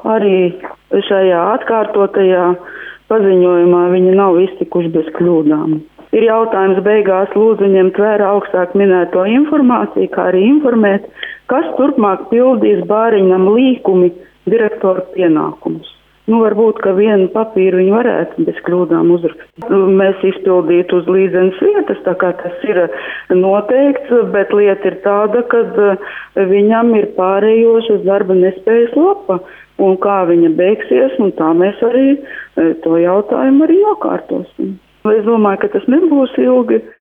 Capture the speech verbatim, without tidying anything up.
arī šajā atkārtotajā paziņojumā viņi nav iztikuši bez kļūdām. Ir jautājums beigās lūdzu ņemt vērā augstāk minēto informāciju, kā arī informēt, kas turpmāk pildīs Bāriņam līkumi direktora pienākumus. Nu, varbūt, ka vienu papīru viņi varētu bez kļūdām uzrakstīt. Mēs izpildītu uz līdzenas vietas, tā kā tas ir noteikts, bet lieta ir tāda, ka viņam ir pārējošas darba nespējas lapa, un kā viņa beigsies, un tā mēs arī to jautājumu arī nokārtosim. Es domāju, ka tas nebūs ilgi.